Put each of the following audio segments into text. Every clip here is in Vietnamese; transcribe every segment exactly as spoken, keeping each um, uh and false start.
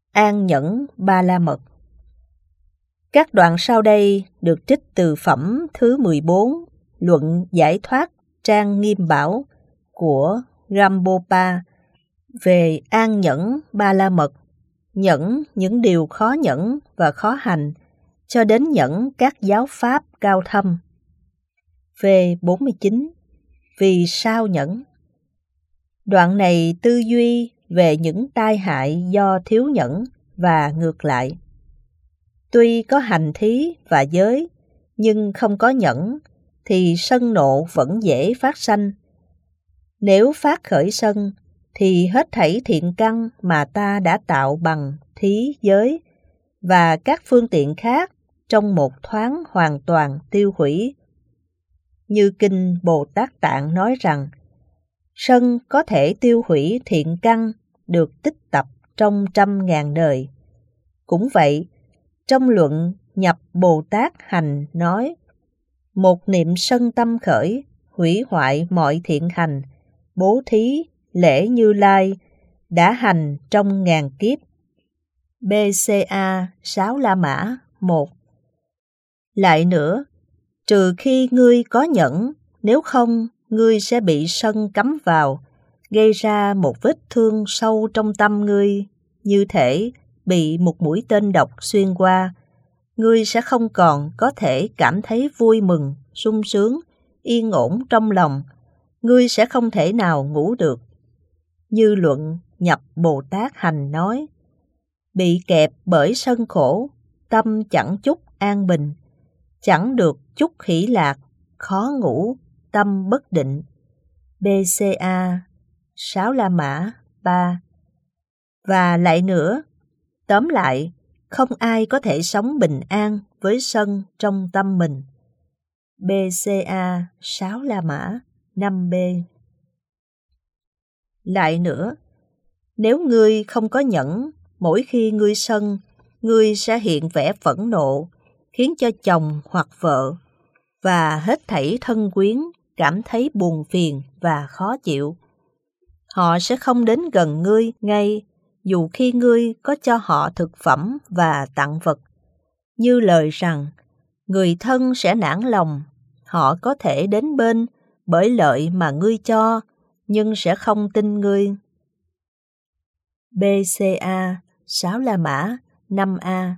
An nhẫn ba la mật. Các đoạn sau đây được trích từ phẩm thứ mười bốn, Luận Giải Thoát trang Nghiêm Bảo của Rampopa về an nhẫn ba la mật, nhẫn những điều khó nhẫn và khó hành, cho đến nhẫn các giáo pháp cao thâm. V bốn mươi chín. Vì sao nhẫn? Đoạn này tư duy về những tai hại do thiếu nhẫn và ngược lại. Tuy có hành thí và giới, nhưng không có nhẫn, thì sân nộ vẫn dễ phát sanh. Nếu phát khởi sân, thì hết thảy thiện căn mà ta đã tạo bằng thí giới và các phương tiện khác trong một thoáng hoàn toàn tiêu hủy. Như Kinh Bồ Tát Tạng nói rằng, sân có thể tiêu hủy thiện căn được tích tập trong trăm ngàn đời. Cũng vậy, trong luận Nhập Bồ Tát Hành nói, một niệm sân tâm khởi, hủy hoại mọi thiện hành, bố thí, lễ Như Lai, đã hành trong ngàn kiếp. bê xê a Sáu La Mã một. Lại nữa, trừ khi ngươi có nhẫn, nếu không, ngươi sẽ bị sân cắm vào, gây ra một vết thương sâu trong tâm ngươi, như thể bị một mũi tên độc xuyên qua. Ngươi sẽ không còn có thể cảm thấy vui mừng, sung sướng, yên ổn trong lòng. Ngươi sẽ không thể nào ngủ được. Như luận Nhập Bồ Tát Hành nói, bị kẹp bởi sân khổ, tâm chẳng chút an bình, chẳng được chút hỷ lạc, khó ngủ, tâm bất định. bê xê a Sáu La Mã ba. Và lại nữa, tóm lại, không ai có thể sống bình an với sân trong tâm mình. bê xê a Sáu La Mã năm b. Lại nữa, nếu ngươi không có nhẫn, mỗi khi ngươi sân, ngươi sẽ hiện vẻ phẫn nộ, khiến cho chồng hoặc vợ và hết thảy thân quyến cảm thấy buồn phiền và khó chịu. Họ sẽ không đến gần ngươi ngay, dù khi ngươi có cho họ thực phẩm và tặng vật. Như lời rằng, người thân sẽ nản lòng, họ có thể đến bên bởi lợi mà ngươi cho, nhưng sẽ không tin ngươi. bê xê a Sáu La Mã năm a.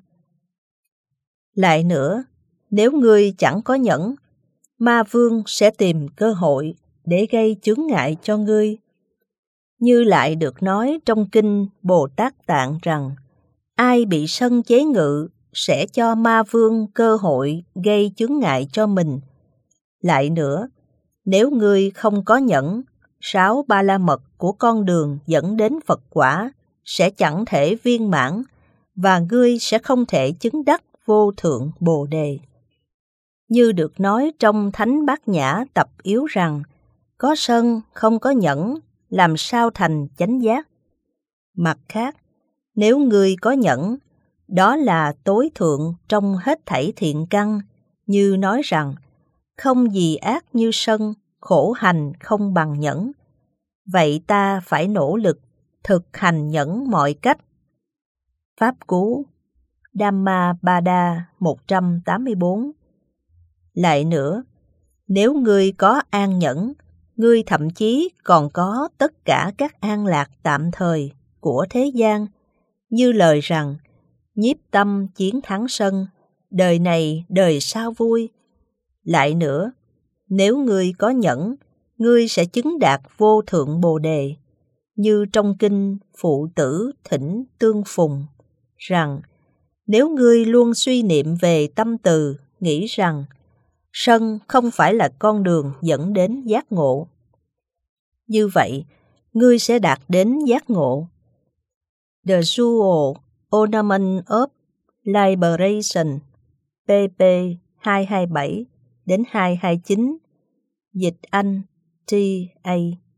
Lại nữa, nếu ngươi chẳng có nhẫn, ma vương sẽ tìm cơ hội để gây chướng ngại cho ngươi. Như lại được nói trong Kinh Bồ Tát Tạng rằng, ai bị sân chế ngự sẽ cho ma vương cơ hội gây chướng ngại cho mình. Lại nữa, nếu ngươi không có nhẫn, sáu ba la mật của con đường dẫn đến Phật quả sẽ chẳng thể viên mãn, và ngươi sẽ không thể chứng đắc vô thượng Bồ Đề. Như được nói trong Thánh Bát Nhã tập yếu rằng, có sân không có nhẫn, làm sao thành chánh giác? Mặt khác, nếu ngươi có nhẫn, đó là tối thượng trong hết thảy thiện căn, như nói rằng, không gì ác như sân, khổ hành không bằng nhẫn. Vậy ta phải nỗ lực, thực hành nhẫn mọi cách. Pháp Cú Dhammapada một trăm tám mươi bốn. Lại nữa, nếu ngươi có an nhẫn, ngươi thậm chí còn có tất cả các an lạc tạm thời của thế gian, như lời rằng, nhiếp tâm chiến thắng sân, đời này đời sau vui. Lại nữa, nếu ngươi có nhẫn, ngươi sẽ chứng đạt vô thượng Bồ Đề, như trong Kinh Phụ Tử Thỉnh Tương Phùng, rằng, nếu ngươi luôn suy niệm về tâm từ, nghĩ rằng, sân không phải là con đường dẫn đến giác ngộ. Như vậy, ngươi sẽ đạt đến giác ngộ. The Jewel Ornament of Liberation, pê pê hai hai bảy đến hai hai chín, dịch Anh T A.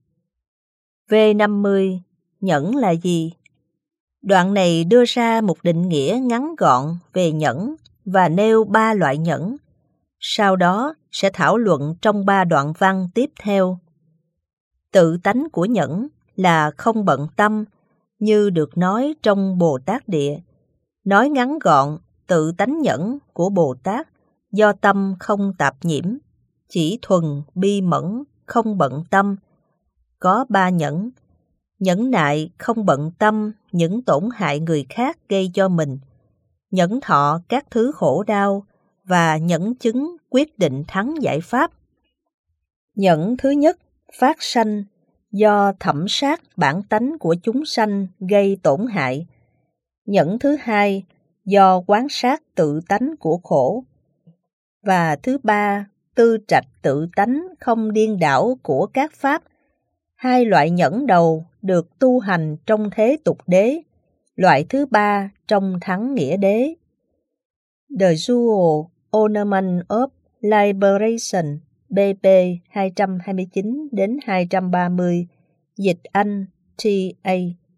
V năm mươi. Nhẫn là gì? Đoạn này đưa ra một định nghĩa ngắn gọn về nhẫn và nêu ba loại nhẫn. Sau đó sẽ thảo luận trong ba đoạn văn tiếp theo. Tự tánh của nhẫn là không bận tâm, như được nói trong Bồ Tát Địa. Nói ngắn gọn, tự tánh nhẫn của Bồ Tát do tâm không tạp nhiễm, chỉ thuần bi mẫn, không bận tâm. Có ba nhẫn: nhẫn nại không bận tâm những tổn hại người khác gây cho mình, nhẫn thọ các thứ khổ đau, và nhẫn chứng quyết định thắng giải pháp. Nhẫn thứ nhất phát sanh do thẩm sát bản tánh của chúng sanh gây tổn hại. Nhẫn thứ hai do quán sát tự tánh của khổ. Và thứ ba, tư trạch tự tánh không điên đảo của các pháp. Hai loại nhẫn đầu được tu hành trong thế tục đế, loại thứ ba trong thắng nghĩa đế. The Jewel Ornament of Liberation, B P hai trăm hai mươi chín đến hai trăm ba mươi, dịch Anh T A.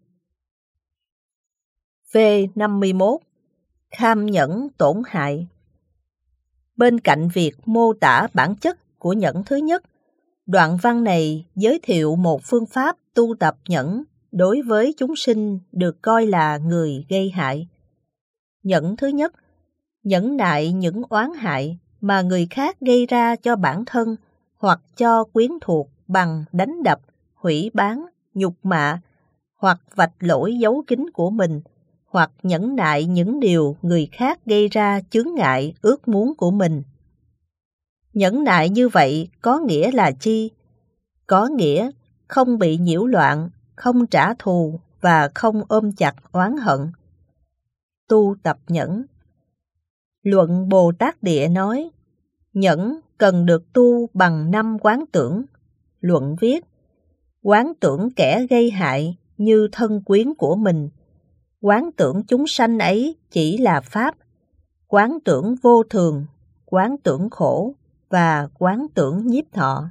V năm mươi mốt. Kham nhẫn tổn hại. Bên cạnh việc mô tả bản chất của nhẫn thứ nhất, đoạn văn này giới thiệu một phương pháp tu tập nhẫn đối với chúng sinh được coi là người gây hại. Nhẫn thứ nhất, nhẫn nại những oán hại mà người khác gây ra cho bản thân hoặc cho quyến thuộc bằng đánh đập, hủy báng, nhục mạ, hoặc vạch lỗi giấu kín của mình, hoặc nhẫn nại những điều người khác gây ra chướng ngại ước muốn của mình. Nhẫn nại như vậy có nghĩa là chi? Có nghĩa không bị nhiễu loạn, không trả thù và không ôm chặt oán hận. Tu tập nhẫn. Luận Bồ Tát Địa nói, nhẫn cần được tu bằng năm quán tưởng. Luận viết, quán tưởng kẻ gây hại như thân quyến của mình, quán tưởng chúng sanh ấy chỉ là pháp, quán tưởng vô thường, quán tưởng khổ và quán tưởng nhiếp thọ.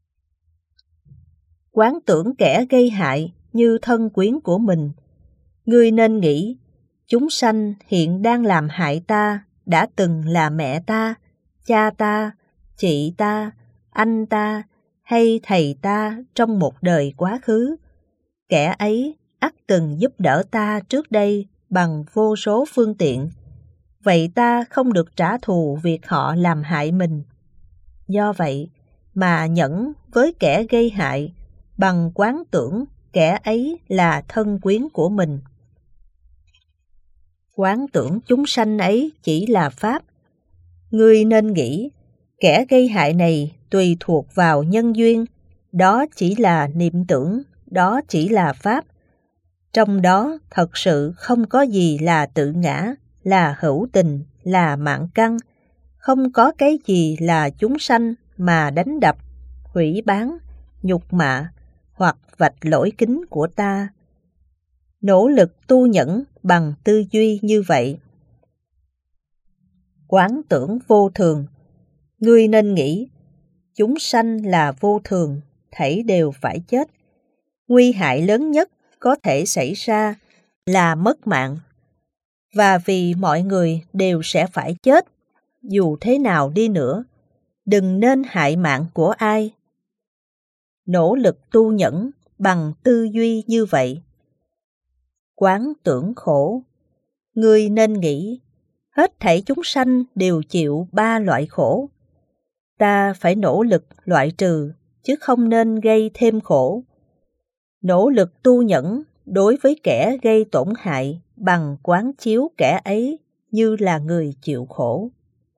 Quán tưởng kẻ gây hại như thân quyến của mình. Ngươi nên nghĩ, chúng sanh hiện đang làm hại ta đã từng là mẹ ta, cha ta, chị ta, anh ta hay thầy ta trong một đời quá khứ. Kẻ ấy ắt từng giúp đỡ ta trước đây bằng vô số phương tiện. Vậy ta không được trả thù việc họ làm hại mình. Do vậy mà nhẫn với kẻ gây hại bằng quán tưởng kẻ ấy là thân quyến của mình. Quán tưởng chúng sanh ấy chỉ là pháp. Ngươi nên nghĩ, kẻ gây hại này tùy thuộc vào nhân duyên, đó chỉ là niệm tưởng, đó chỉ là pháp. Trong đó thật sự không có gì là tự ngã, là hữu tình, là mạng căn, không có cái gì là chúng sanh mà đánh đập, hủy báng, nhục mạ hoặc vạch lỗi kính của ta. Nỗ lực tu nhẫn bằng tư duy như vậy. Quán tưởng vô thường. Ngươi nên nghĩ, chúng sanh là vô thường, thảy đều phải chết. Nguy hại lớn nhất có thể xảy ra là mất mạng. Và vì mọi người đều sẽ phải chết, dù thế nào đi nữa, đừng nên hại mạng của ai. Nỗ lực tu nhẫn bằng tư duy như vậy. Quán tưởng khổ. Ngươi nên nghĩ, hết thảy chúng sanh đều chịu ba loại khổ. Ta phải nỗ lực loại trừ, chứ không nên gây thêm khổ. Nỗ lực tu nhẫn đối với kẻ gây tổn hại bằng quán chiếu kẻ ấy như là người chịu khổ.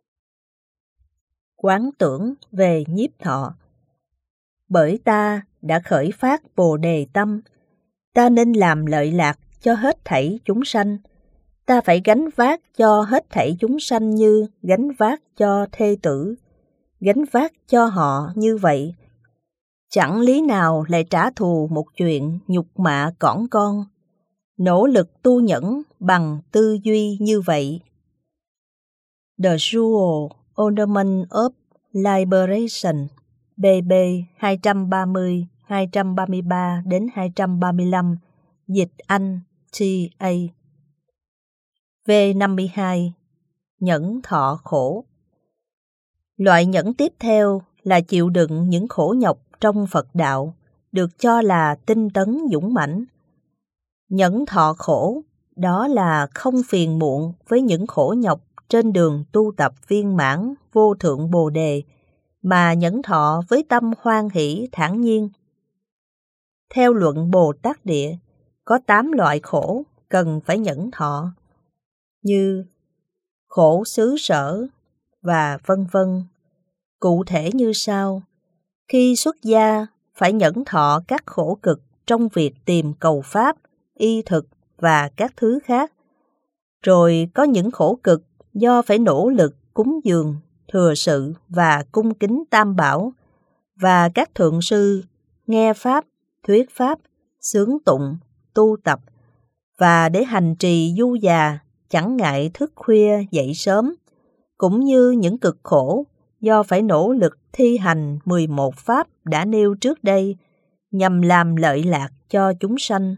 Quán tưởng về nhiếp thọ. Bởi ta đã khởi phát Bồ Đề tâm, ta nên làm lợi lạc cho hết thảy chúng sanh. Ta phải gánh vác cho hết thảy chúng sanh như gánh vác cho thê tử, gánh vác cho họ như vậy. Chẳng lý nào lại trả thù một chuyện nhục mạ cỏn con. Nỗ lực tu nhẫn bằng tư duy như vậy. The Jewel Ornament of Liberation, B B hai trăm ba mươi, hai trăm ba mươi ba đến hai trăm ba mươi lăm, dịch Anh T A. V năm mươi hai. Nhẫn thọ khổ. Loại nhẫn tiếp theo là chịu đựng những khổ nhọc trong Phật đạo, được cho là tinh tấn dũng mãnh. Nhẫn thọ khổ, đó là không phiền muộn với những khổ nhọc trên đường tu tập viên mãn vô thượng Bồ Đề, mà nhẫn thọ với tâm hoan hỷ thản nhiên. Theo luận Bồ Tát Địa, có tám loại khổ cần phải nhẫn thọ, như khổ xứ sở và vân vân. Cụ thể như sau: khi xuất gia phải nhẫn thọ các khổ cực trong việc tìm cầu pháp, y thực và các thứ khác. Rồi có những khổ cực do phải nỗ lực cúng dường, thừa sự và cung kính Tam Bảo và các thượng sư, nghe pháp, thuyết pháp, xướng tụng, tu tập, và để hành trì du già, chẳng ngại thức khuya dậy sớm, cũng như những cực khổ do phải nỗ lực thi hành mười một pháp đã nêu trước đây nhằm làm lợi lạc cho chúng sanh.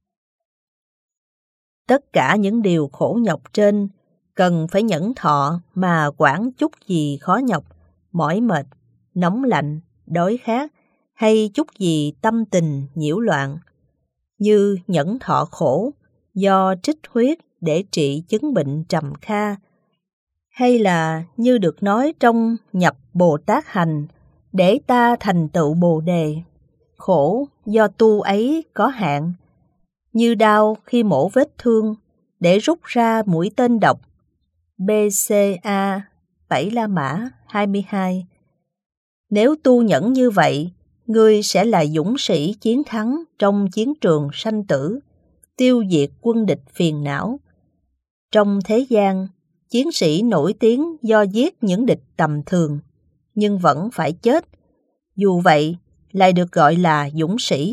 Tất cả những điều khổ nhọc trên cần phải nhẫn thọ mà quản chút gì khó nhọc, mỏi mệt, nóng lạnh, đói khát hay chút gì tâm tình nhiễu loạn, như nhẫn thọ khổ do trích huyết để trị chứng bệnh trầm kha, hay là như được nói trong Nhập Bồ Tát Hành để ta thành tựu Bồ Đề, khổ do tu ấy có hạn, như đau khi mổ vết thương để rút ra mũi tên độc. bê xê a Bảy La Mã hai mươi hai. Nếu tu nhẫn như vậy, ngươi sẽ là dũng sĩ chiến thắng trong chiến trường sanh tử, tiêu diệt quân địch phiền não. Trong thế gian, chiến sĩ nổi tiếng do giết những địch tầm thường, nhưng vẫn phải chết. Dù vậy, lại được gọi là dũng sĩ.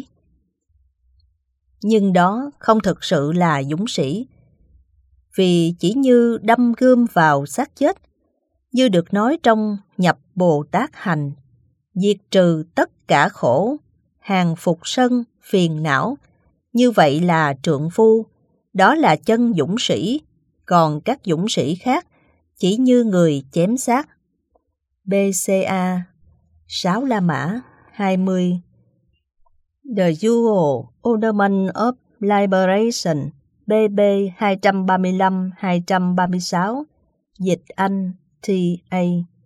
Nhưng đó không thực sự là dũng sĩ, vì chỉ như đâm gươm vào xác chết, như được nói trong Nhập Bồ Tát Hành, diệt trừ tất cả khổ, hàng phục sân, phiền não, như vậy là trượng phu, đó là chân dũng sĩ, còn các dũng sĩ khác chỉ như người chém xác. bê xê a Sáu La Mã hai mươi. The Jewel Ornament of Liberation, bê bê hai ba lăm hai ba sáu, dịch Anh T A.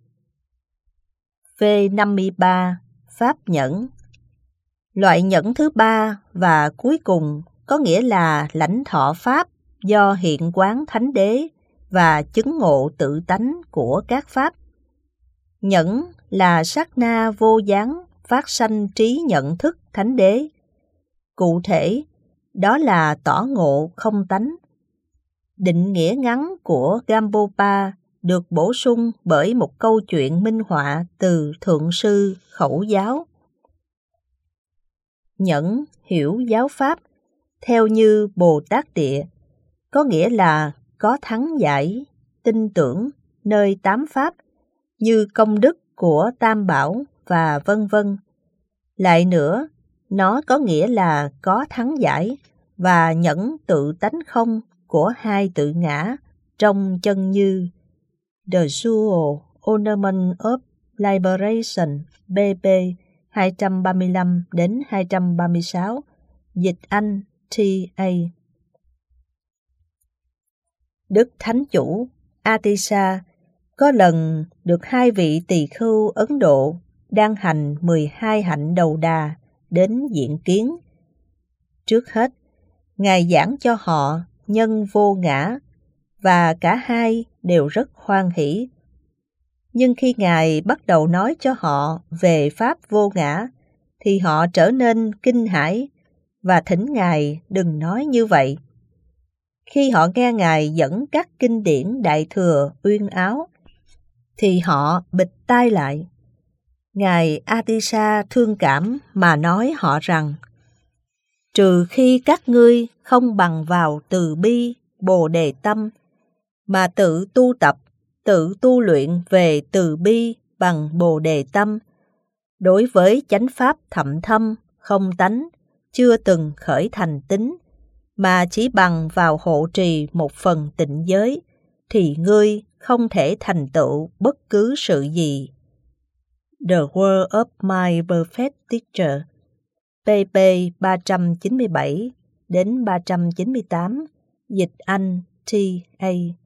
V năm mươi ba. Pháp nhẫn. Loại nhẫn thứ ba và cuối cùng có nghĩa là lãnh thọ pháp do hiện quán thánh đế và chứng ngộ tự tánh của các pháp. Nhẫn là sát na vô gián phát sanh trí nhận thức thánh đế. Cụ thể, đó là tỏ ngộ không tánh. Định nghĩa ngắn của Gampopa được bổ sung bởi một câu chuyện minh họa từ Thượng sư Khẩu Giáo. Nhẫn hiểu giáo pháp theo như Bồ Tát Địa, có nghĩa là có thắng giải, tin tưởng nơi tám pháp như công đức của Tam Bảo và vân vân. Lại nữa, nó có nghĩa là có thắng giải và nhẫn tự tánh không của hai tự ngã trong chân như. The Jewel Ornament of Liberation, bê bê hai ba lăm đến hai ba sáu, dịch Anh T A. Đức Thánh Chủ Atisa có lần được hai vị tỳ khưu Ấn Độ đang hành mười hai hạnh đầu đà đến diện kiến. Trước hết, Ngài giảng cho họ nhân vô ngã, và cả hai đều rất hoan hỷ. Nhưng khi Ngài bắt đầu nói cho họ về pháp vô ngã, thì họ trở nên kinh hãi và thỉnh Ngài đừng nói như vậy. Khi họ nghe Ngài dẫn các kinh điển Đại Thừa uyên áo, thì họ bịt tai lại. Ngài Atisa thương cảm mà nói họ rằng: trừ khi các ngươi không bằng vào từ bi, bồ đề tâm, mà tự tu tập, tự tu luyện về từ bi bằng bồ đề tâm, đối với chánh pháp thậm thâm, không tánh, chưa từng khởi thành tính, mà chỉ bằng vào hộ trì một phần tịnh giới, thì ngươi không thể thành tựu bất cứ sự gì. The Word of My Perfect Teacher, pê pê ba trăm chín mươi bảy, đến ba trăm chín mươi tám, dịch Anh T A.